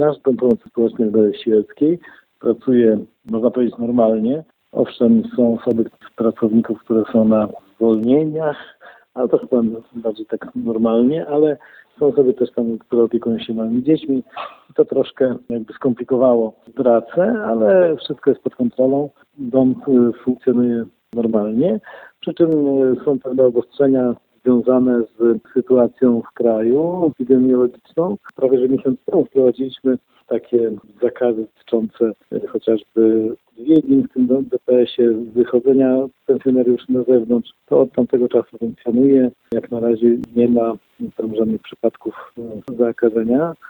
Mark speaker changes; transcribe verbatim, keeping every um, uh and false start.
Speaker 1: Nasz Dom Pomocy Społecznej w Dole Siłeckiej pracuje, można powiedzieć, normalnie. Owszem, są osoby, pracowników, które są na zwolnieniach, ale to chyba bardziej tak normalnie, ale są osoby też tam, które opiekują się małymi dziećmi. To troszkę jakby skomplikowało pracę, ale wszystko jest pod kontrolą. Dom funkcjonuje normalnie, przy czym są pewne obostrzenia związane z sytuacją w kraju epidemiologiczną. Prawie że miesiąc temu wprowadziliśmy takie zakazy dotyczące chociażby odwiedzin w tym D P S-ie, wychodzenia pensjonariuszy na zewnątrz. To od tamtego czasu funkcjonuje. Jak na razie nie ma tam żadnych przypadków zakażenia.